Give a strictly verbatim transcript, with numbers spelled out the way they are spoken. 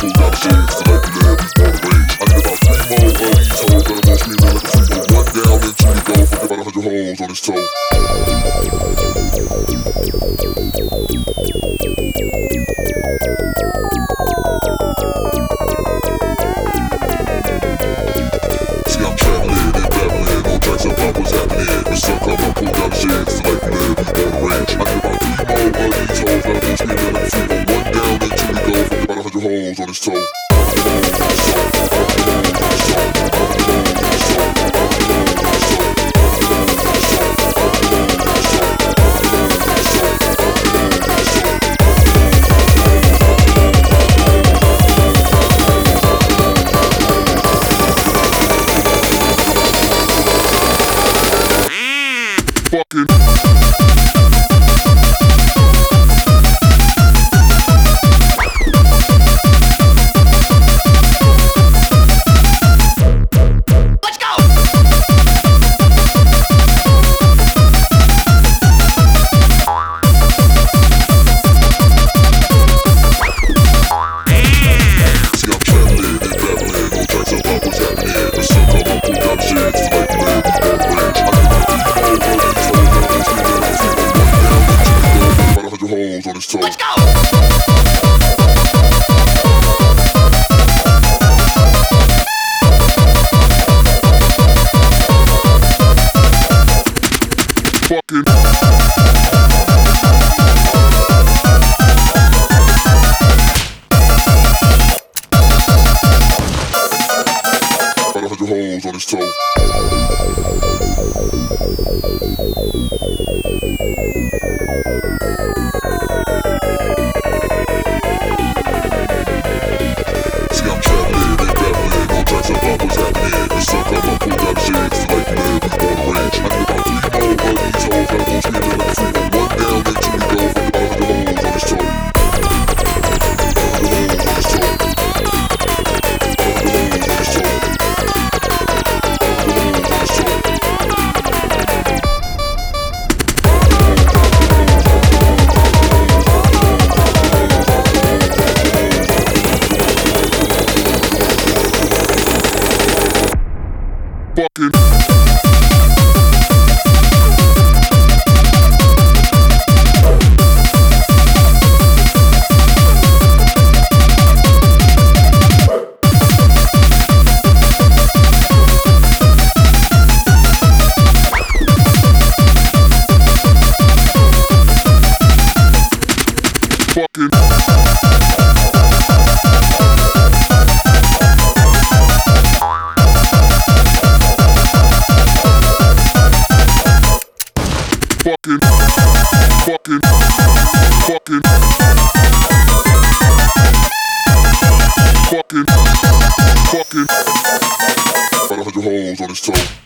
pull down the shades to let you live on the range. I need about three more of these hoes that are gon' scream like a freak. Put one down until we go. Forget about a hundred holes on his toe. See, I'm traveling and babbling on tracks about what's happening. The sun come up, pull down the shades to let you live on the range. I need about three more of these hoes that are gon' scream like a freak. Put one down until we go. Forget about a hundred holes on his toe. Fucking holes on his toe. Let's go! Fucking about a hundred holes on his toe. See, I'm traveling and babbling on tracks about what's happening. The sun come up, pull down the shades to let you live on the range. I need about three more of these hoes that are gon' scream like a freak. Put one down until we go. Forget about a hundred holes on his toe. Hundred holes on his toe. Hundred holes on his toe. Hundred holes on his toe. Fucking fucking Fucking, fucking, fucking, fucking, fucking, about a hundred holes on his toe.